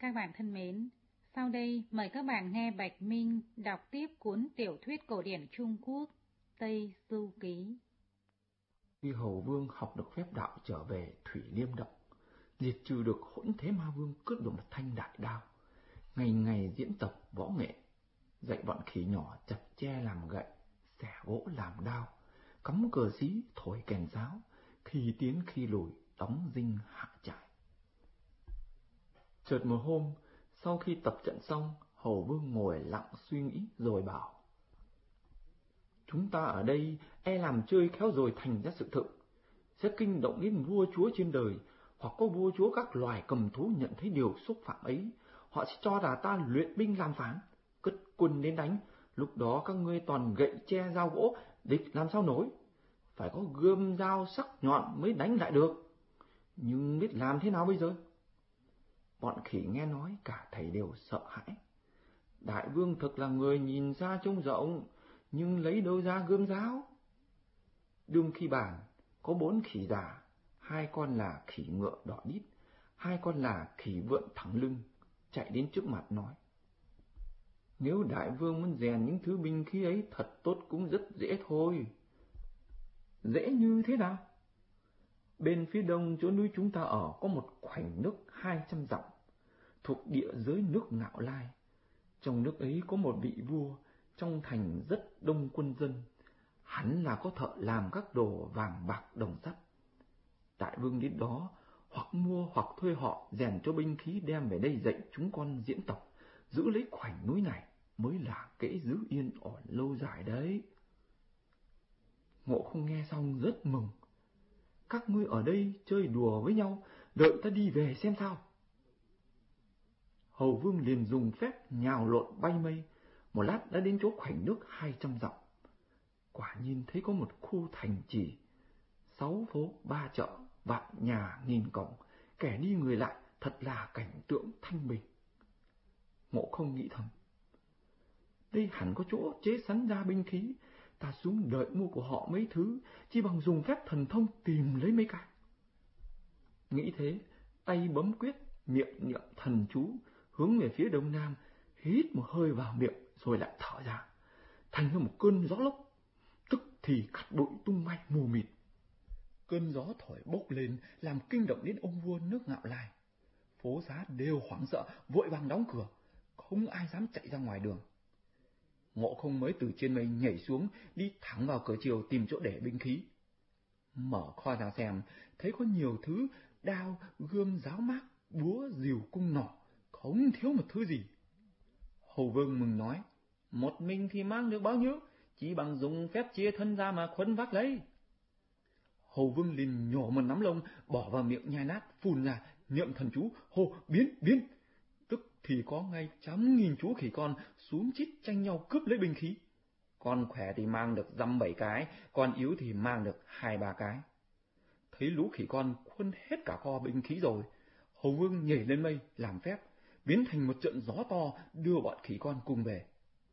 Các bạn thân mến, sau đây mời các bạn nghe Bạch Minh đọc tiếp cuốn tiểu thuyết cổ điển Trung Quốc Tây Du Ký. Khi Hầu Vương học được phép đạo trở về Thủy Liêm Động, diệt trừ được Hỗn Thế Ma Vương cướp được một thanh đại đao, ngày ngày diễn tập võ nghệ, dạy bọn khỉ nhỏ chặt tre làm gậy, xẻ gỗ làm đao, cắm cờ xí, thổi kèn giáo, khi tiến khi lùi, đóng dinh hạ trại. Chợt một hôm, sau khi tập trận xong, Hầu Vương ngồi lặng suy nghĩ rồi bảo: chúng ta ở đây e làm chơi khéo rồi thành ra sự thực, sẽ kinh động đến vua chúa trên đời, hoặc có vua chúa các loài cầm thú nhận thấy điều xúc phạm ấy, họ sẽ cho là ta luyện binh làm phản, cất quân đến đánh. Lúc đó các ngươi toàn gậy tre dao gỗ, địch làm sao nổi, phải có gươm dao sắc nhọn mới đánh lại được. Nhưng biết làm thế nào bây giờ? Bọn khỉ nghe nói cả thầy đều sợ hãi. Đại vương thực là người nhìn xa trông rộng, nhưng lấy đâu ra gươm giáo? Đương khi bàn có 4 khỉ già, 2 con là khỉ ngựa đỏ đít, 2 con là khỉ vượn thẳng lưng, chạy đến trước mặt nói: nếu đại vương muốn rèn những thứ binh khí ấy thật tốt cũng rất dễ thôi. Dễ như thế nào? Bên phía đông chỗ núi chúng ta ở có một khoảnh nước 200 dặm, thuộc địa giới nước Ngạo Lai. Trong nước ấy có một vị vua, trong thành rất đông quân dân, hắn là có thợ làm các đồ vàng bạc đồng sắt. Đại vương đến đó, hoặc mua hoặc thuê họ rèn cho binh khí đem về đây dạy chúng con diễn tập, giữ lấy khoảnh núi này mới là kễ giữ yên ổn lâu dài đấy. Ngộ Không nghe xong rất mừng. Các ngươi ở đây chơi đùa với nhau, đợi ta đi về xem sao. Hầu Vương liền dùng phép nhào lộn bay mây, một lát đã đến chỗ khoảnh nước 200 dặm. Quả nhiên thấy có một khu thành trì, 6 phố 3 chợ, vạn nhà nghìn cổng, kẻ đi người lại, thật là cảnh tượng thanh bình. Ngộ Không nghĩ thầm: đây hẳn có chỗ chế sẵn ra binh khí, ta xuống đợi mua của họ mấy thứ, chỉ bằng dùng phép thần thông tìm lấy mấy cái. Nghĩ thế, tay bấm quyết, miệng niệm thần chú, hướng về phía đông nam, hít một hơi vào miệng rồi lại thở ra, thành ra một cơn gió lốc, tức thì cát bụi tung bay mù mịt. Cơn gió thổi bốc lên làm kinh động đến ông vua nước Ngạo Lai. Phố xá đều hoảng sợ, vội vàng đóng cửa, không ai dám chạy ra ngoài đường. Ngộ Không mới từ trên mây nhảy xuống, đi thẳng vào cửa triều tìm chỗ để binh khí. Mở kho ra xem, thấy có nhiều thứ, đao, gươm, giáo mác, búa, rìu, cung nỏ, không thiếu một thứ gì. Hầu Vương mừng nói: một mình thì mang được bao nhiêu, chỉ bằng dùng phép chia thân ra mà khuân vác lấy. Hầu Vương liền nhổ một nắm lông, bỏ vào miệng nhai nát, phun ra, niệm thần chú, hô biến biến. Tức thì có ngay trăm nghìn chú khỉ con xuống chít tranh nhau cướp lấy binh khí. Con khỏe thì mang được 5-7 cái, con yếu thì mang được 2-3 cái. Thấy lũ khỉ con khuân hết cả kho binh khí rồi, Hầu Vương nhảy lên mây làm phép, biến thành một trận gió to đưa bọn khỉ con cùng về.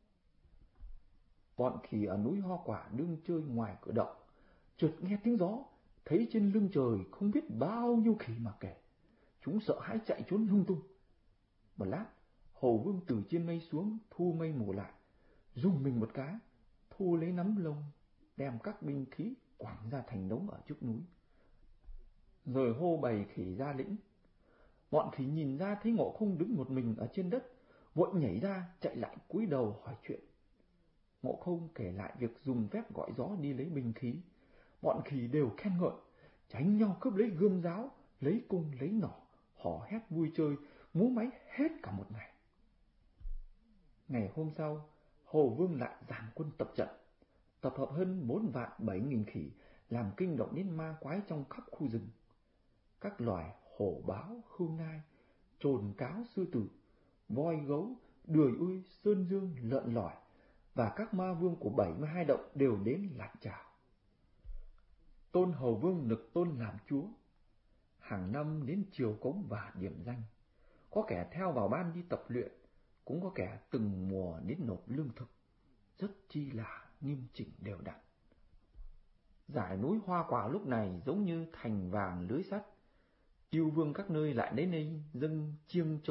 Bọn khỉ ở núi Hoa Quả đương chơi ngoài cửa động, chợt nghe tiếng gió, thấy trên lưng trời không biết bao nhiêu khỉ mà kể. Chúng sợ hãi chạy trốn lung tung. Một lát, Hầu Vương từ trên mây xuống, thu mây mù lại, dùng mình một cái, thu lấy nắm lông, đem các binh khí quẳng ra thành đống ở trước núi, rồi hô bầy khỉ ra lĩnh. Bọn khỉ nhìn ra thấy Ngộ Không đứng một mình ở trên đất, vội nhảy ra chạy lại cúi đầu hỏi chuyện. Ngộ Không kể lại việc dùng phép gọi gió đi lấy binh khí. Bọn khỉ đều khen ngợi, tránh nhau cướp lấy gươm giáo, lấy cung lấy nỏ, hò hét vui chơi, múa máy hết cả một ngày. Ngày hôm sau, Hầu Vương lại dàn quân tập trận, tập hợp hơn 4.700.000 khỉ, làm kinh động đến ma quái trong khắp khu rừng. Các loài hổ báo, khưu nai, trồn cáo, sư tử, voi gấu, đười ui, sơn dương, lợn lỏi và các ma vương của 72 động đều đến lạt chào. Tôn Hầu Vương nực tôn làm chúa, hàng năm đến triều cống và điểm danh. Có kẻ theo vào ban đi tập luyện, cũng có kẻ từng mùa đến nộp lương thực, rất chi là nghiêm chỉnh đều đặn. Dải núi Hoa Quả lúc này giống như thành vàng lưới sắt. Chư vương các nơi lại đến đây dâng chiêng trống,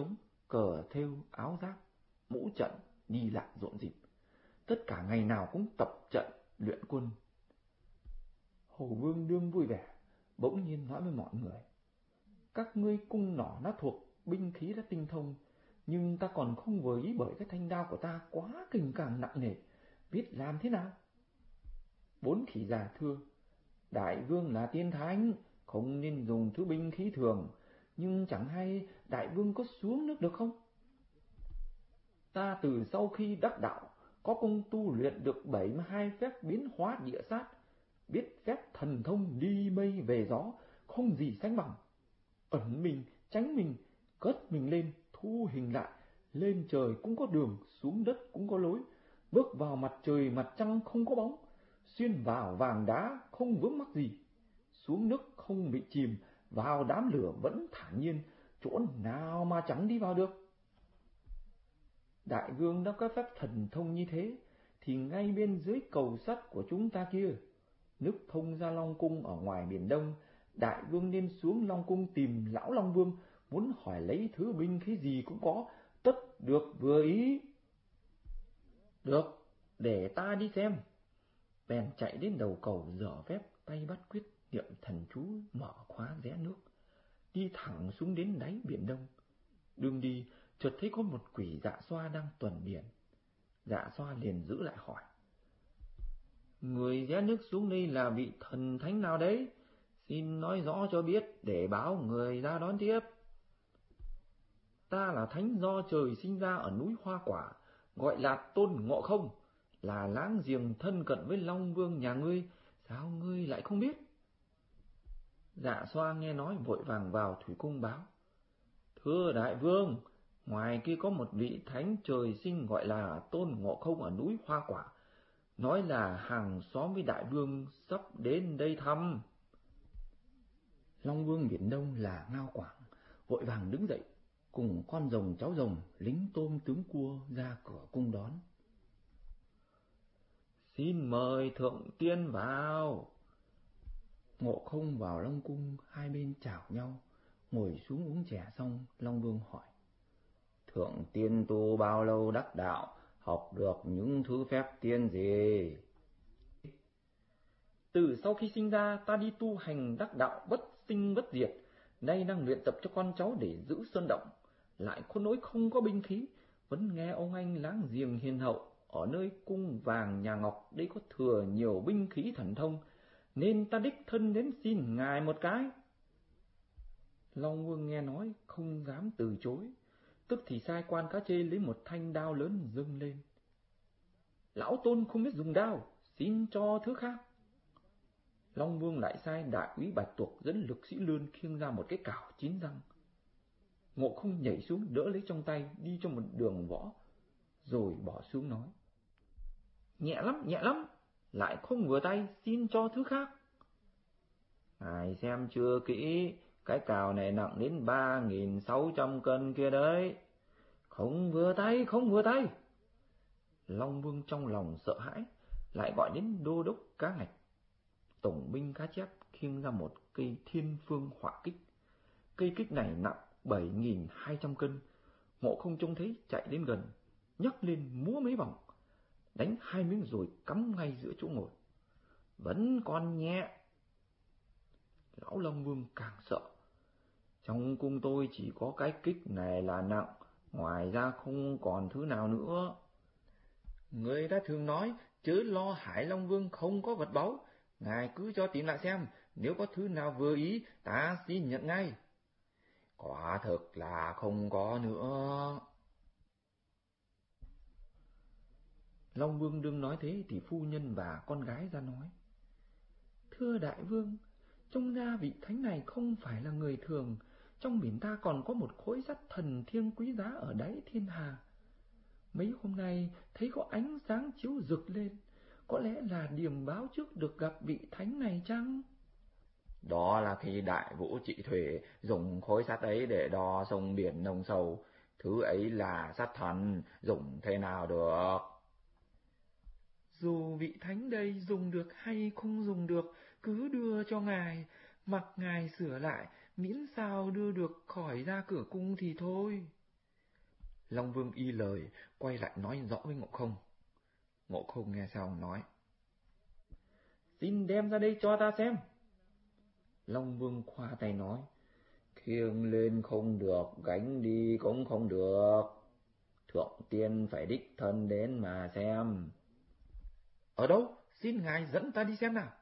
cờ thêu, áo giáp, mũ trận đi lại rộn rịp. Tất cả ngày nào cũng tập trận luyện quân. Hầu Vương đương vui vẻ, bỗng nhiên nói với mọi người: các ngươi cung nỏ đã thuộc, binh khí đã tinh thông, nhưng ta còn không vừa ý bởi cái thanh đao của ta quá kình càng nặng nề, biết làm thế nào? Bốn khỉ già thưa: đại vương là tiên thánh, không nên dùng thứ binh khí thường, nhưng chẳng hay đại vương có xuống nước được không? Ta từ sau khi đắc đạo, có công tu luyện được 72 phép biến hóa địa sát, biết phép thần thông đi mây về gió, không gì sánh bằng. Ẩn mình, tránh mình, cất mình lên, thu hình lại, lên trời cũng có đường, xuống đất cũng có lối, bước vào mặt trời mặt trăng không có bóng, xuyên vào vàng đá không vướng mắc gì, xuống nước không bị chìm, vào đám lửa vẫn thản nhiên, chỗ nào mà chẳng đi vào được. Đại vương đã có phép thần thông như thế, thì ngay bên dưới cầu sắt của chúng ta kia, nước thông ra Long Cung ở ngoài Biển Đông, đại vương nên xuống Long Cung tìm lão Long Vương, muốn hỏi lấy thứ binh khí gì cũng có, tất được vừa ý. Được, để ta đi xem. Bèn chạy đến đầu cầu dở phép, tay bắt quyết niệm thần chú, mở khóa rẽ nước, đi thẳng xuống đến đáy Biển Đông. Đường đi, chợt thấy có một quỷ Dạ Xoa đang tuần biển. Dạ Xoa liền giữ lại hỏi: người rẽ nước xuống đây là vị thần thánh nào đấy? Xin nói rõ cho biết để báo người ra đón tiếp. Ta là thánh do trời sinh ra ở núi Hoa Quả, gọi là Tôn Ngộ Không, là láng giềng thân cận với Long Vương nhà ngươi, sao ngươi lại không biết? Dạ Xoa nghe nói vội vàng vào thủy cung báo: thưa đại vương, ngoài kia có một vị thánh trời sinh gọi là Tôn Ngộ Không ở núi Hoa Quả, nói là hàng xóm với đại vương sắp đến đây thăm. Long Vương Biển Đông là Ngao Quảng vội vàng đứng dậy, cùng con rồng cháu rồng, lính tôm tướng cua ra cửa cung đón. Xin mời thượng tiên vào. Ngộ Không vào Long Cung, hai bên chào nhau, ngồi xuống uống chè xong, Long Vương hỏi: thượng tiên tu bao lâu đắc đạo, học được những thứ phép tiên gì? Từ sau khi sinh ra, ta đi tu hành đắc đạo bất sinh bất diệt, nay đang luyện tập cho con cháu để giữ sơn động, lại có nỗi không có binh khí, vẫn nghe ông anh láng giềng hiền hậu ở nơi cung vàng nhà ngọc đây có thừa nhiều binh khí thần thông, nên ta đích thân đến xin ngài một cái. Long Vương nghe nói không dám từ chối, tức thì sai quan cá chê lấy một thanh đao lớn dâng lên. Lão Tôn không biết dùng đao, xin cho thứ khác. Long Vương lại sai đại úy Bạch Tuộc dẫn lực sĩ lươn khiêng ra một cái cào 9 răng. Ngộ Không nhảy xuống đỡ lấy trong tay, đi cho một đường võ, rồi bỏ xuống nói: nhẹ lắm, lại không vừa tay, xin cho thứ khác. Ngài xem chưa kỹ, cái cào này nặng đến 3.600 cân kia đấy. Không vừa tay. Long Vương trong lòng sợ hãi, lại gọi đến đô đốc Cá Ngạch, tổng binh cá chép, khiêng ra một cây Thiên Phương Hỏa Kích. Cây kích này nặng 7.200 cân. Ngộ Không trông thấy, chạy đến gần, nhấc lên múa mấy vòng, đánh 2 miếng rồi cắm ngay giữa chỗ ngồi. Vẫn còn nhẹ. Lão Long Vương càng sợ. Trong cung tôi chỉ có cái kích này là nặng, ngoài ra không còn thứ nào nữa. Người đã thường nói, chớ lo Hải Long Vương không có vật báu, ngài cứ cho tìm lại xem, nếu có thứ nào vừa ý, ta xin nhận ngay. Quả thực là không có nữa. Long Vương đương nói thế thì phu nhân và con gái ra nói: thưa đại vương, trông ra vị thánh này không phải là người thường, trong biển ta còn có một khối sắt thần thiêng quý giá ở đáy thiên hà. Mấy hôm nay thấy có ánh sáng chiếu rực lên, có lẽ là điềm báo trước được gặp vị thánh này chăng? Đó là khi đại vũ trị thủy dùng khối sắt ấy để đo sông biển nông sâu, thứ ấy là sắt thần, dùng thế nào được? Dù vị thánh đây dùng được hay không dùng được, cứ đưa cho ngài, mặc ngài sửa lại, miễn sao đưa được khỏi ra cửa cung thì thôi. Long Vương y lời, quay lại nói rõ với Ngộ Không. Ngộ Không nghe xong nói: Xin đem ra đây cho ta xem. Long Vương khoa tay nói: Khiêng lên không được, gánh đi cũng không được. Thượng tiên phải đích thân đến mà xem. Ở đâu? Xin ngài dẫn ta đi xem nào.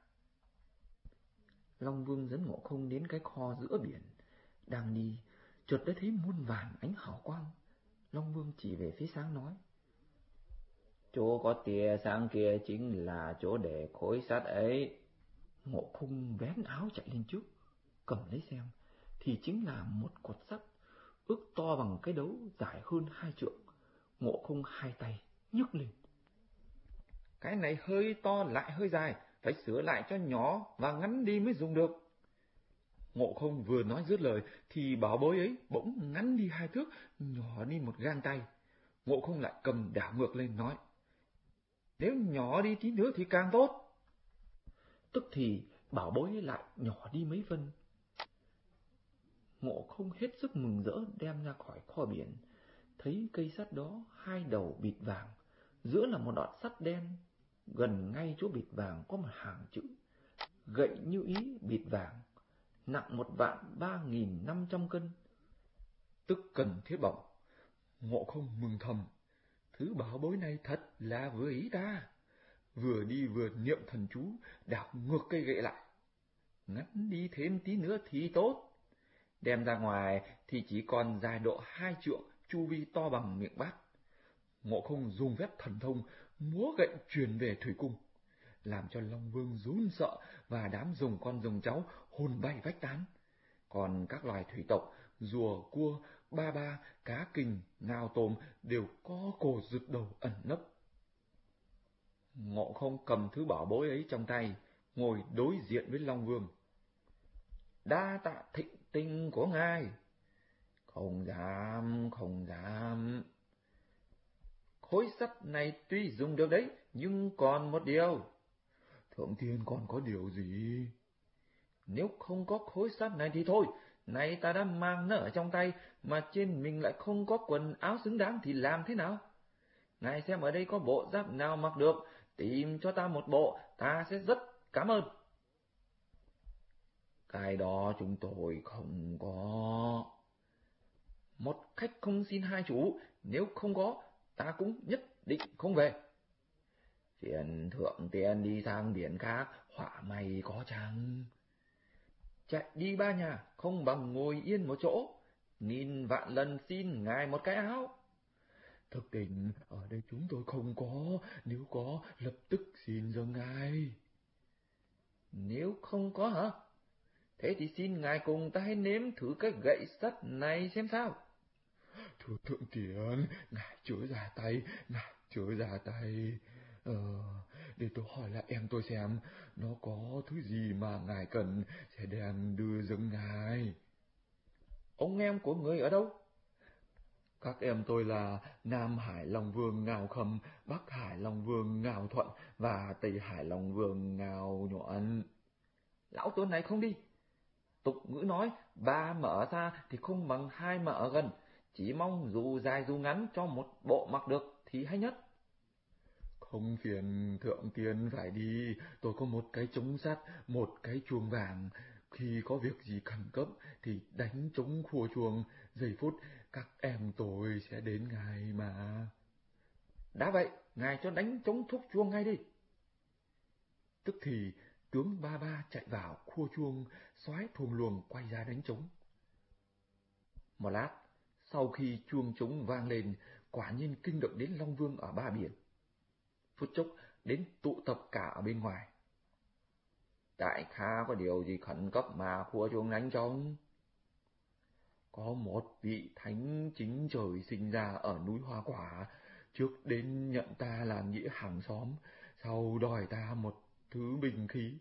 Long Vương dẫn Ngộ Không đến cái kho giữa biển. Đang đi, chợt đã thấy muôn vàn ánh hào quang. Long Vương chỉ về phía sáng nói: Chỗ có tia sáng kia chính là chỗ để khối sắt ấy. Ngộ Không vén áo chạy lên trước, cầm lấy xem, thì chính là một cột sắt, ước to bằng cái đấu, dài hơn 2 trượng. Ngộ Không hai tay nhấc lên. Cái này hơi to lại hơi dài, phải sửa lại cho nhỏ và ngắn đi mới dùng được. Ngộ Không vừa nói dứt lời thì bảo bối ấy bỗng ngắn đi 2 thước, nhỏ đi một gang tay. Ngộ Không lại cầm đảo ngược lên nói: Nếu nhỏ đi tí nữa thì càng tốt. Tức thì bảo bối ấy lại nhỏ đi mấy phân. Ngộ Không hết sức mừng rỡ đem ra khỏi kho biển, thấy cây sắt đó 2 đầu bịt vàng, giữa là một đoạn sắt đen, gần ngay chỗ bịt vàng có một hàng chữ: Gậy như ý bịt vàng, nặng 1.3.500 cân, tức cần thiết bổng. Ngộ Không mừng thầm, thứ bảo bối này thật là vừa ý ta. Vừa đi vừa niệm thần chú, đảo ngược cây gậy lại. Ngắn đi thêm tí nữa thì tốt. Đem ra ngoài thì chỉ còn dài độ 2 trượng, chu vi to bằng miệng bát. Ngộ Không dùng phép thần thông, múa gậy truyền về thủy cung, làm cho Long Vương run sợ và đám rồng con rồng cháu hồn bay vách tán. Còn các loài thủy tộc, rùa, cua, ba ba, cá kình, ngao tôm đều có cổ rụt đầu ẩn nấp. Ngộ Không cầm thứ bảo bối ấy trong tay, ngồi đối diện với Long Vương. Đa tạ thịnh tình của ngài. Không dám, không dám. Khối sắt này tuy dùng được đấy, nhưng còn một điều. Thượng tiên còn có điều gì? Nếu không có khối sắt này thì thôi, này ta đã mang nó ở trong tay, mà trên mình lại không có quần áo xứng đáng thì làm thế nào? Ngài xem ở đây có bộ giáp nào mặc được, tìm cho ta một bộ, ta sẽ rất cảm ơn. Cái đó chúng tôi không có. Một khách không xin hai chủ, nếu không có, ta cũng nhất định không về. Phiền thượng tiên đi sang biển khác, họa may có chăng? Chạy đi ba nhà, không bằng ngồi yên một chỗ. Nghìn vạn lần xin ngài một cái áo. Thực tình, ở đây chúng tôi không có, nếu có, lập tức xin cho ngài. Nếu không có hả? Thế thì xin ngài cùng ta hãy nếm thử cái gậy sắt này xem sao. Thưa thượng tiên, ngài chớ ra tay, ngài chớ ra tay. Để tôi hỏi lại em tôi xem, nó có thứ gì mà ngài cần sẽ đem đưa dâng ngài. Ông em của người ở đâu? Các em tôi là Nam Hải Long Vương Ngao Khâm, Bắc Hải Long Vương Ngao Thuận và Tây Hải Long Vương Ngao Nhuận. Lão Tôn này không đi. Tục ngữ nói, 3 mà ở xa thì không bằng 2 mà ở gần, chỉ mong dù dài dù ngắn cho một bộ mặc được thì hay nhất. Không phiền thượng tiên phải đi, tôi có một cái trống sắt, một cái chuông vàng. Khi có việc gì khẩn cấp thì đánh trống khua chuông, giây phút các em tôi sẽ đến ngài mà. Đã vậy, ngài cho đánh trống thúc chuông ngay đi. Tức thì tướng Ba Ba chạy vào khua chuông, soái thuồng luồng quay ra đánh trống. Một lát, sau khi chuông trống vang lên, quả nhiên kinh động đến Long Vương ở ba biển. Phút chốc đến tụ tập cả ở bên ngoài. Đại kha có điều gì khẩn cấp mà khua chuông đánh trống? Có một vị thánh chính trời sinh ra ở núi Hoa Quả, trước đến nhận ta làm nghĩa hàng xóm, sau đòi ta một thứ binh khí.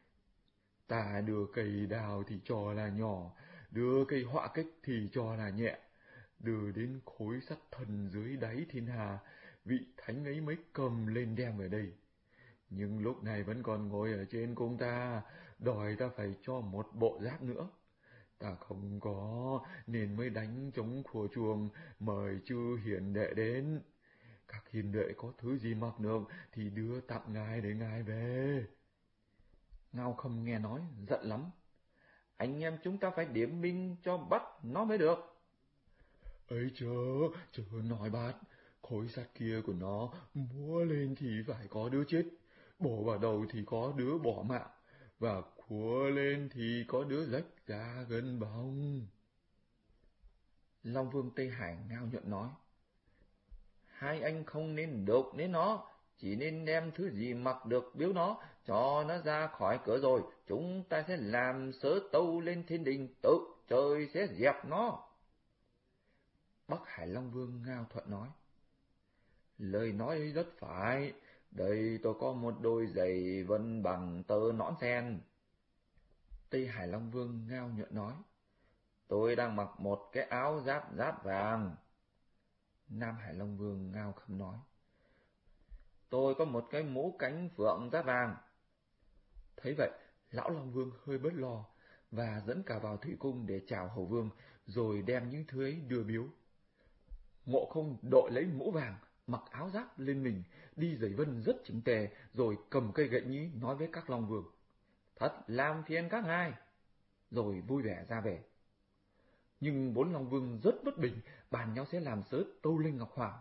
Ta đưa cây đào thì cho là nhỏ, đưa cây họa kích thì cho là nhẹ, đưa đến khối sắt thần dưới đáy thiên hà, vị thánh ấy mới cầm lên đem về đây. Nhưng lúc này vẫn còn ngồi ở trên cung ta, đòi ta phải cho một bộ giáp nữa. Ta không có, nên mới đánh trống khua chuông, mời chư hiền đệ đến. Các hiền đệ có thứ gì mặc được thì đưa tặng ngài để ngài về. Ngao Khâm nghe nói, giận lắm. Anh em chúng ta phải điểm minh cho bắt nó mới được. Ấy chớ nói bát, khối sắt kia của nó múa lên thì phải có đứa chết, bổ vào đầu thì có đứa bỏ mạng, và khua lên thì có đứa rách da gân bong. Long Vương Tây Hải ngao nhuận nói, hai anh không nên độc đến nó, chỉ nên đem thứ gì mặc được biếu nó, cho nó ra khỏi cửa rồi, chúng ta sẽ làm sớ tâu lên thiên đình, tự trời sẽ dẹp nó. Bắc Hải Long Vương Ngao Thuận nói, lời nói ấy rất phải, đây tôi có một đôi giày vân bằng tơ nõn sen. Tây Hải Long Vương Ngao Nhuận nói, tôi đang mặc một cái áo giáp vàng. Nam Hải Long Vương Ngao Khâm nói, tôi có một cái mũ cánh phượng giáp vàng. Thấy vậy, lão Long Vương hơi bớt lo, và dẫn cả vào thủy cung để chào hầu vương, rồi đem những thứ ấy đưa biếu. Ngộ Không đội lấy mũ vàng, mặc áo giáp lên mình, đi giày vân rất chỉnh tề, rồi cầm cây gậy nhí nói với các Long Vương, thật làm phiền các ngài, rồi vui vẻ ra về. Nhưng bốn Long Vương rất bất bình, bàn nhau sẽ làm sớ tâu lên Ngọc Hoàng.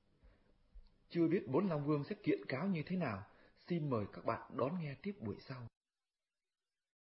Chưa biết bốn Long Vương sẽ kiện cáo như thế nào, xin mời các bạn đón nghe tiếp buổi sau.